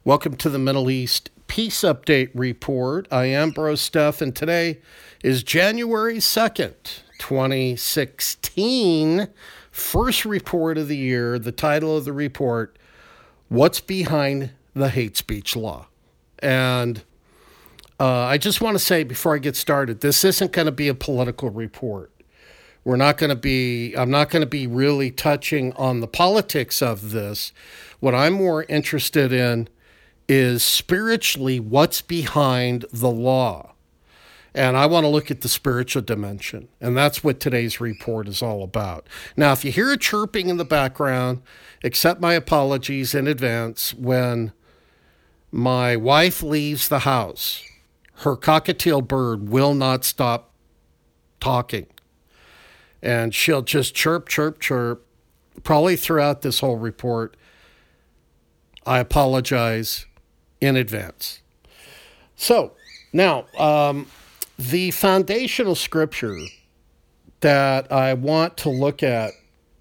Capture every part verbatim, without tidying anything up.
Welcome to the Middle East Peace Update Report. I am Bro Steph, and today is January second, twenty sixteen. First report of the year. The title of the report, What's Behind the Hate Speech Law? And uh, I just want to say before I get started, this isn't going to be a political report. We're not going to be, I'm not going to be really touching on the politics of this. What I'm more interested in is spiritually what's behind the law. And I want to look at the spiritual dimension. And that's what today's report is all about. Now, if you hear a chirping in the background, accept my apologies in advance. When my wife leaves the house, her cockatiel bird will not stop talking. And she'll just chirp, chirp, chirp, probably throughout this whole report. I apologize in advance. So now, um, the foundational scripture that I want to look at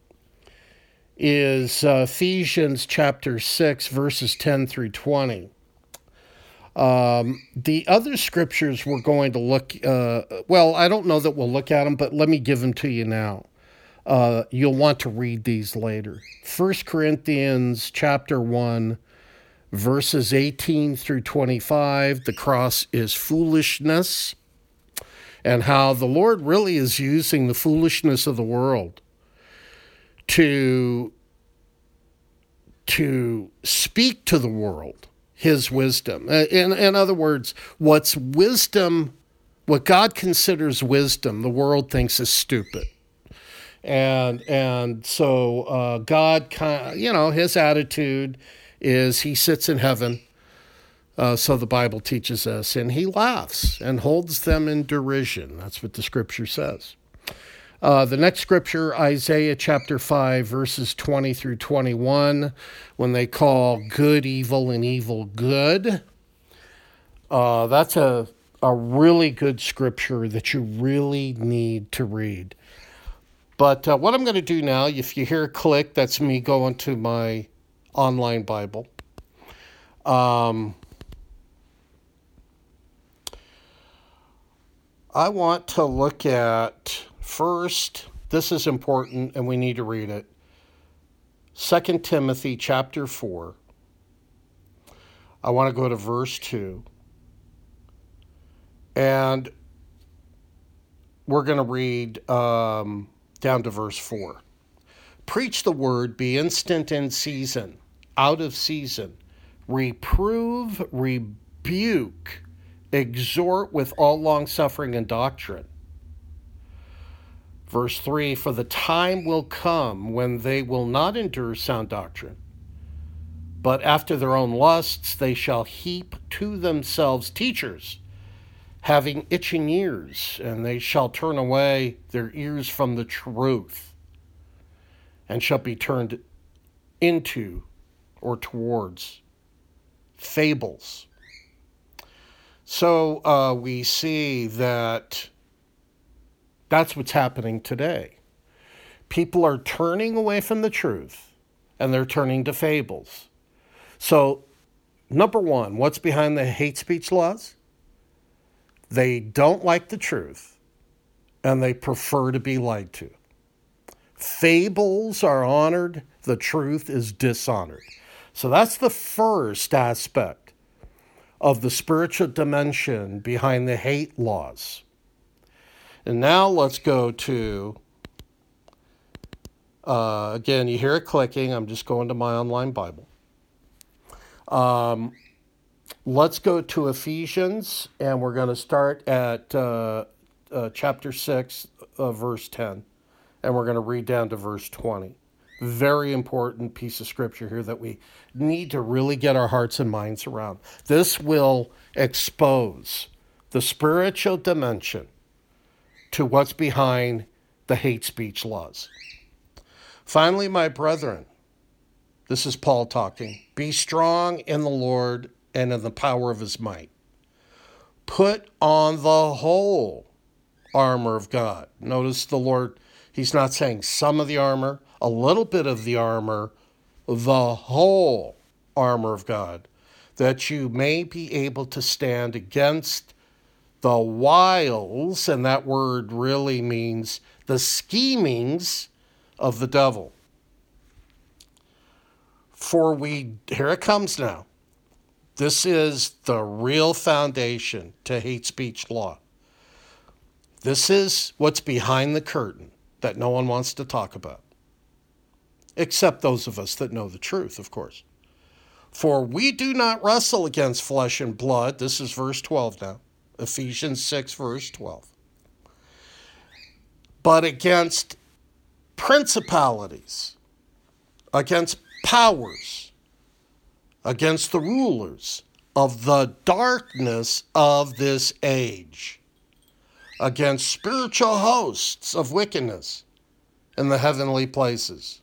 is uh, Ephesians chapter six, verses ten through twenty. Um, the other scriptures we're going to look, uh, well, I don't know that we'll look at them, but let me give them to you now. Uh, you'll want to read these later. First Corinthians chapter one, verses eighteen through twenty-five, the cross is foolishness, and how the Lord really is using the foolishness of the world to, to speak to the world his wisdom. In, in other words, what's wisdom, what God considers wisdom, the world thinks is stupid. And and so uh, God, you know, his attitude is he sits in heaven, uh, so the Bible teaches us, and he laughs and holds them in derision. That's what the scripture says. Uh, the next scripture, Isaiah chapter five, verses twenty through twenty-one, when they call good evil and evil good. Uh, that's a, a really good scripture that you really need to read. But uh, what I'm going to do now, if you hear a click, that's me going to my online Bible. Um, I want to look at first, this is important and we need to read it, Second Timothy chapter four. I want to go to verse two. And we're going to read um, down to verse four. Preach the word, be instant in season, out of season. Reprove, rebuke, exhort with all longsuffering and doctrine. Verse three, for the time will come when they will not endure sound doctrine, but after their own lusts they shall heap to themselves teachers, having itching ears, and they shall turn away their ears from the truth, and shall be turned into or towards fables. So uh, we see that that's what's happening today. People are turning away from the truth, and they're turning to fables. So, number one, what's behind the hate speech laws? They don't like the truth, and they prefer to be lied to. Fables are honored, the truth is dishonored. So that's the first aspect of the spiritual dimension behind the hate laws. And now let's go to, uh, again, you hear it clicking. I'm just going to my online Bible. Um, let's go to Ephesians, and we're going to start at uh, uh, chapter six, uh, verse ten. And we're going to read down to verse twenty. Very important piece of scripture here that we need to really get our hearts and minds around. This will expose the spiritual dimension to what's behind the hate speech laws. Finally, my brethren, this is Paul talking, be strong in the Lord and in the power of his might. Put on the whole armor of God. Notice the Lord, he's not saying some of the armor, a little bit of the armor, the whole armor of God, that you may be able to stand against the wiles, and that word really means the schemings of the devil. For we, here it comes now. This is the real foundation to hate speech law. This is what's behind the curtain that no one wants to talk about. Except those of us that know the truth, of course. For we do not wrestle against flesh and blood. This is verse twelve now. Ephesians six, verse twelve. But against principalities, against powers, against the rulers of the darkness of this age, against spiritual hosts of wickedness in the heavenly places.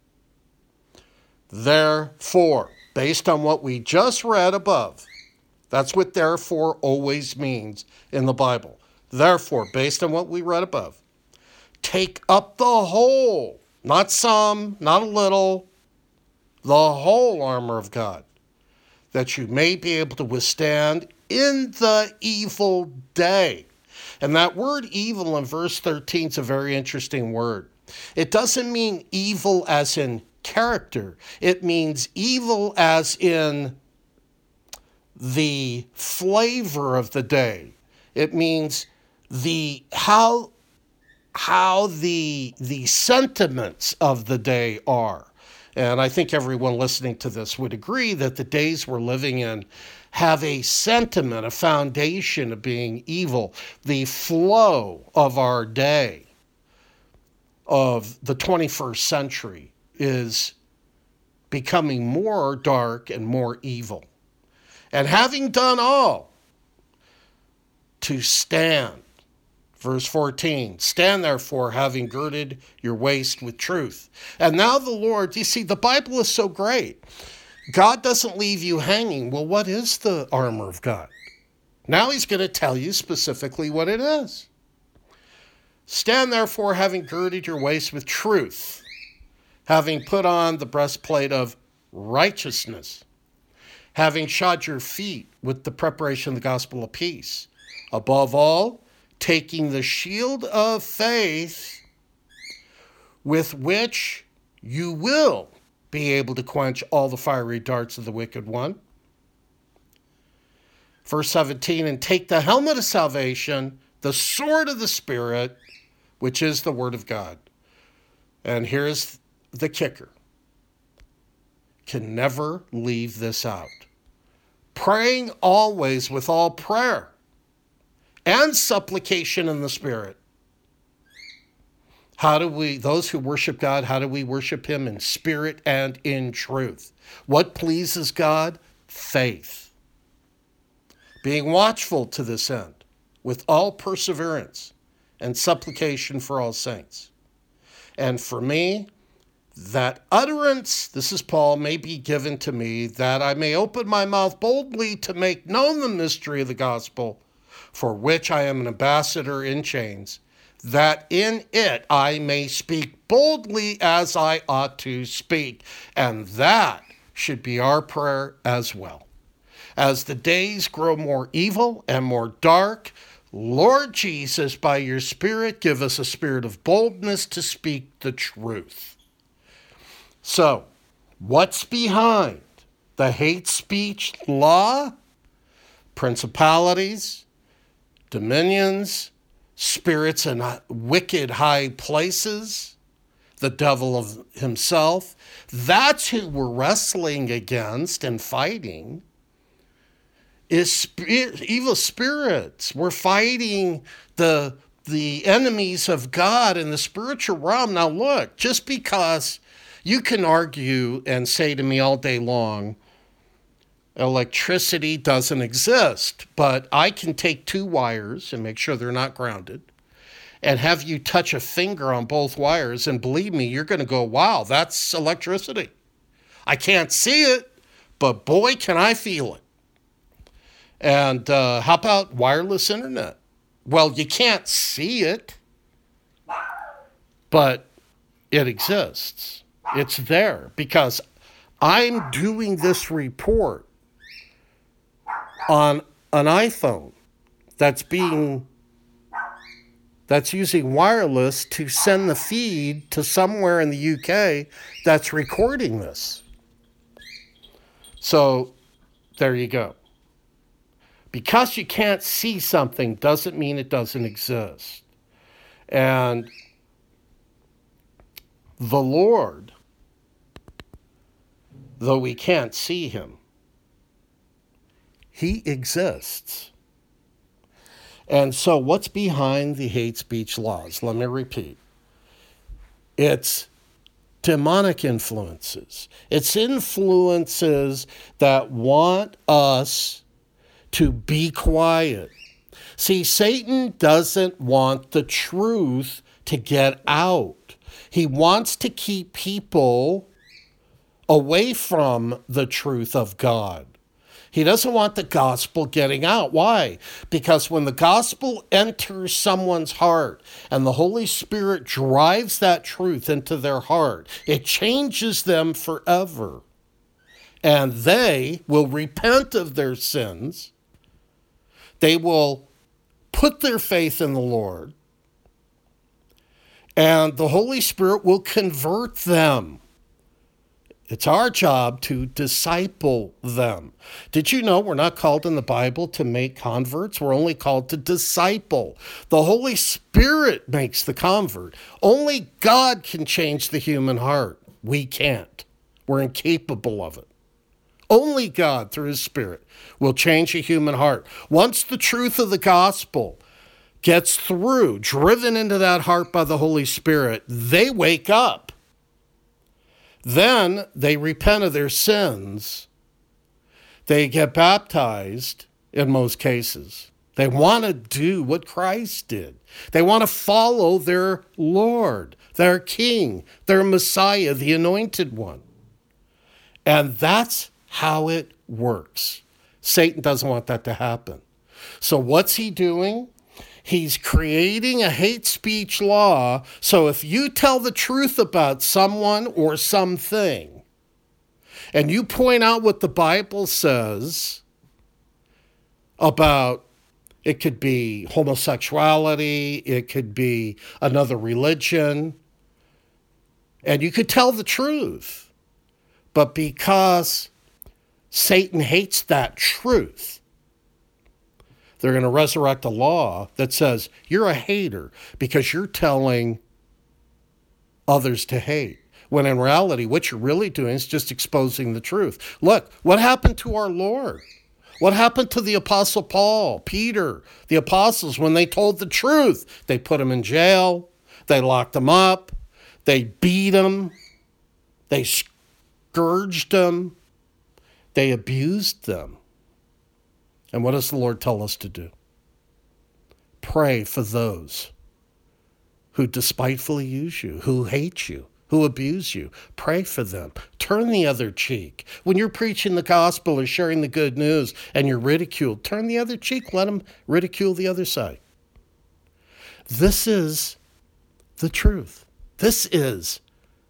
Therefore, based on what we just read above, that's what therefore always means in the Bible. Therefore, based on what we read above, take up the whole, not some, not a little, the whole armor of God, that you may be able to withstand in the evil day. And that word evil in verse thirteen is a very interesting word. It doesn't mean evil as in character. It means evil as in the flavor of the day. It means the how how the the sentiments of the day are. And I think everyone listening to this would agree that the days we're living in have a sentiment, a foundation of being evil. The flow of our day, of the twenty-first century, is becoming more dark and more evil. And having done all, to stand. Verse fourteen, stand therefore, having girded your waist with truth. And now the Lord, you see, the Bible is so great. God doesn't leave you hanging. Well, what is the armor of God? Now he's going to tell you specifically what it is. Stand therefore, having girded your waist with truth, having put on the breastplate of righteousness, having shod your feet with the preparation of the gospel of peace. Above all, taking the shield of faith, with which you will be able to quench all the fiery darts of the wicked one. Verse seventeen, and take the helmet of salvation, the sword of the Spirit, which is the word of God. And here's the kicker. Can never leave this out. Praying always with all prayer and supplication in the Spirit. How do we, those who worship God, how do we worship him? In spirit and in truth. What pleases God? Faith. Being watchful to this end, with all perseverance and supplication for all saints. And for me, that utterance, this is Paul, may be given to me, that I may open my mouth boldly to make known the mystery of the gospel, for which I am an ambassador in chains, that in it I may speak boldly as I ought to speak. And that should be our prayer as well. As the days grow more evil and more dark, Lord Jesus, by your Spirit, give us a spirit of boldness to speak the truth. So, what's behind the hate speech law? Principalities, dominions, spirits in wicked high places, the devil of himself. That's who we're wrestling against and fighting, is spirit, evil spirits. We're fighting the, the enemies of God in the spiritual realm. Now look, just because you can argue and say to me all day long, electricity doesn't exist, but I can take two wires and make sure they're not grounded and have you touch a finger on both wires, and believe me, you're going to go, wow, that's electricity. I can't see it, but boy, can I feel it. And uh, how about wireless internet? Well, you can't see it, but it exists. It's there because I'm doing this report on an iPhone that's being that's using wireless to send the feed to somewhere in the U K that's recording this. So there you go. Because you can't see something doesn't mean it doesn't exist. And the Lord, though we can't see him, he exists. And so what's behind the hate speech laws? Let me repeat. It's demonic influences. It's influences that want us to be quiet. See, Satan doesn't want the truth to get out. He wants to keep people away from the truth of God. He doesn't want the gospel getting out. Why? Because when the gospel enters someone's heart and the Holy Spirit drives that truth into their heart, it changes them forever. And they will repent of their sins. They will put their faith in the Lord. And the Holy Spirit will convert them. It's our job to disciple them. Did you know we're not called in the Bible to make converts? We're only called to disciple. The Holy Spirit makes the convert. Only God can change the human heart. We can't. We're incapable of it. Only God, through his Spirit, will change a human heart. Once the truth of the gospel gets through, driven into that heart by the Holy Spirit, they wake up. Then they repent of their sins. They get baptized in most cases. They want to do what Christ did. They want to follow their Lord, their King, their Messiah, the Anointed One. And that's how it works. Satan doesn't want that to happen. So what's he doing? He's creating a hate speech law. So if you tell the truth about someone or something, and you point out what the Bible says about, it could be homosexuality, it could be another religion, and you could tell the truth. But because Satan hates that truth, they're going to resurrect a law that says you're a hater because you're telling others to hate. When in reality, what you're really doing is just exposing the truth. Look, what happened to our Lord? What happened to the Apostle Paul, Peter, the apostles when they told the truth? They put them in jail. They locked them up. They beat them. They scourged them. They abused them. And what does the Lord tell us to do? Pray for those who despitefully use you, who hate you, who abuse you. Pray for them. Turn the other cheek. When you're preaching the gospel or sharing the good news and you're ridiculed, turn the other cheek. Let them ridicule the other side. This is the truth. This is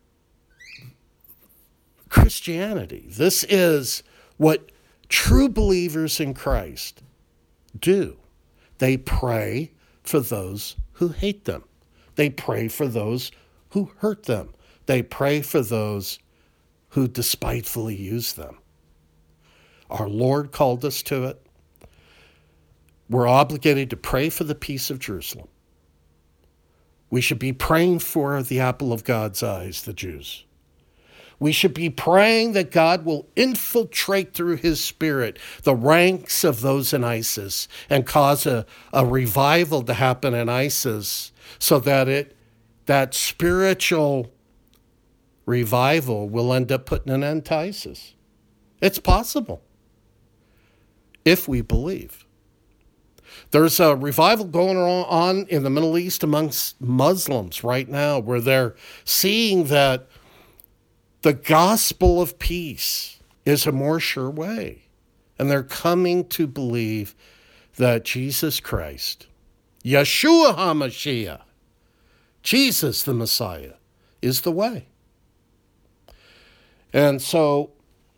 Christianity. This is what true believers in Christ do. They pray for those who hate them. They pray for those who hurt them. They pray for those who despitefully use them. Our Lord called us to it. We're obligated to pray for the peace of Jerusalem. We should be praying for the apple of God's eyes, the Jews. We should be praying that God will infiltrate through his Spirit the ranks of those in ISIS and cause a, a revival to happen in ISIS so that it that spiritual revival will end up putting an end to ISIS. It's possible if we believe. There's a revival going on in the Middle East amongst Muslims right now where they're seeing that the gospel of peace is a more sure way. And they're coming to believe that Jesus Christ, Yeshua HaMashiach, Jesus the Messiah, is the way. And so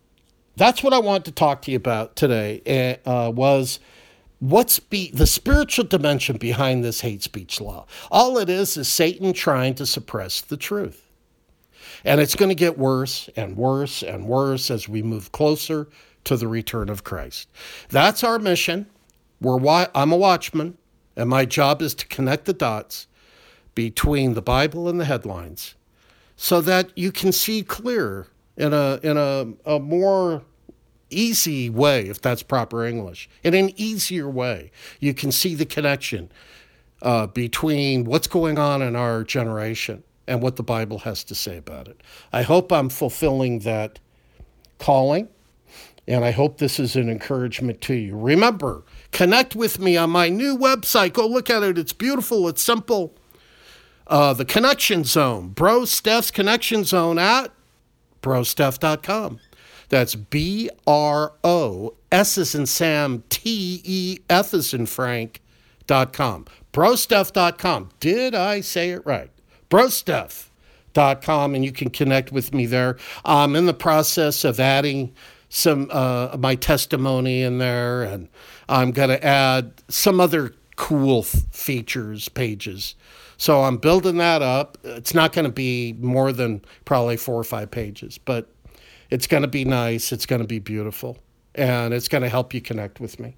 that's what I want to talk to you about today. Uh, was what's be the spiritual dimension behind this hate speech law? All it is is Satan trying to suppress the truth. And it's going to get worse and worse and worse as we move closer to the return of Christ. That's our mission. We're, I'm a watchman, and my job is to connect the dots between the Bible and the headlines so that you can see clear in a in a, a more easy way, if that's proper English, in an easier way. You can see the connection uh, between what's going on in our generation and what the Bible has to say about it. I hope I'm fulfilling that calling, and I hope this is an encouragement to you. Remember, connect with me on my new website. Go look at it. It's beautiful. It's simple. Uh, the Connection Zone, Bro Steph's Connection Zone at bro steph dot com. That's B R O S as in Sam, T E F as in Frank, dot com. bro steph dot com. Did I say it right? bro steph dot com, and you can connect with me there. I'm in the process of adding some uh, my testimony in there, and I'm going to add some other cool f- features, pages. So I'm building that up. It's not going to be more than probably four or five pages, but it's going to be nice. It's going to be beautiful, and it's going to help you connect with me.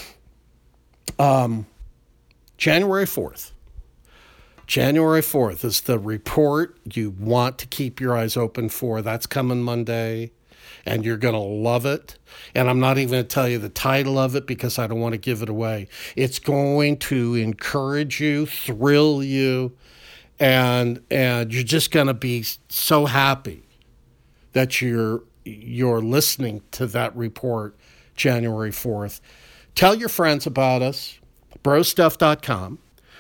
Um, January fourth. January fourth is the report you want to keep your eyes open for. That's coming Monday, and you're going to love it. And I'm not even going to tell you the title of it because I don't want to give it away. It's going to encourage you, thrill you, and and you're just going to be so happy that you're you're listening to that report January fourth. Tell your friends about us, bro steph dot com.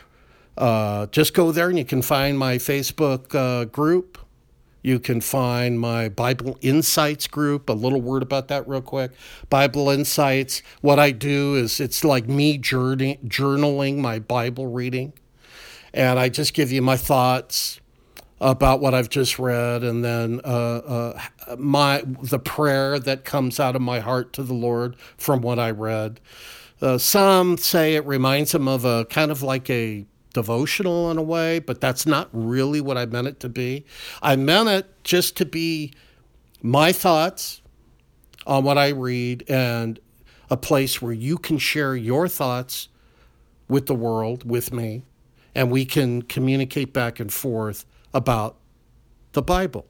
Uh, just go there and you can find my Facebook uh, group. You can find my Bible Insights group. A little word about that real quick. Bible Insights, what I do is it's like me journey, journaling my Bible reading. And I just give you my thoughts about what I've just read, and then uh, uh, my the prayer that comes out of my heart to the Lord from what I read. Uh, some say it reminds them of a kind of like a devotional in a way, but that's not really what I meant it to be. I meant it just to be my thoughts on what I read and a place where you can share your thoughts with the world, with me, and we can communicate back and forth about the Bible.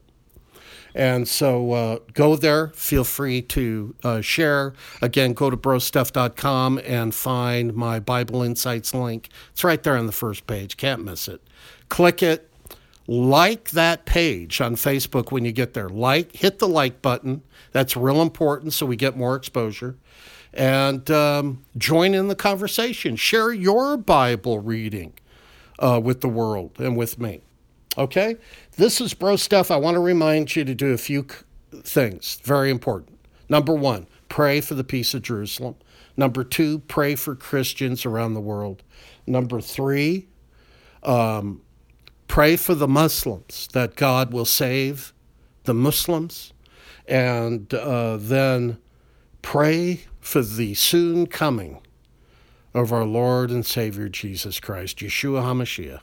And so uh, go there. Feel free to uh, share. Again, go to bro steph dot com and find my Bible Insights link. It's right there on the first page. Can't miss it. Click it. Like that page on Facebook when you get there. Like, hit the like button. That's real important so we get more exposure. And um, join in the conversation. Share your Bible reading uh, with the world and with me. Okay? This is Bro Steph. I want to remind you to do a few things. Very important. Number one, pray for the peace of Jerusalem. Number two, pray for Christians around the world. Number three, um, pray for the Muslims, that God will save the Muslims. And uh, then pray for the soon coming of our Lord and Savior Jesus Christ, Yeshua HaMashiach.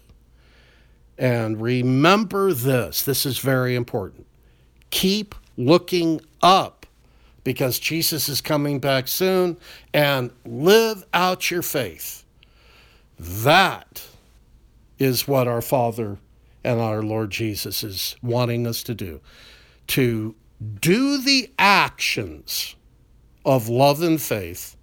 And remember this, this is very important. Keep looking up because Jesus is coming back soon, and live out your faith. That is what our Father and our Lord Jesus is wanting us to do. To do the actions of love and faith.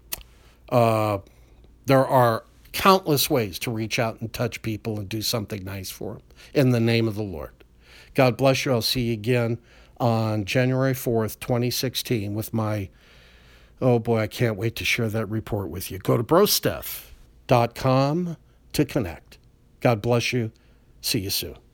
Uh, there are countless ways to reach out and touch people and do something nice for them in the name of the Lord. God bless you. I'll see you again on January fourth, twenty sixteen with my, oh boy, I can't wait to share that report with you. Go to bro steph dot com to connect. God bless you. See you soon.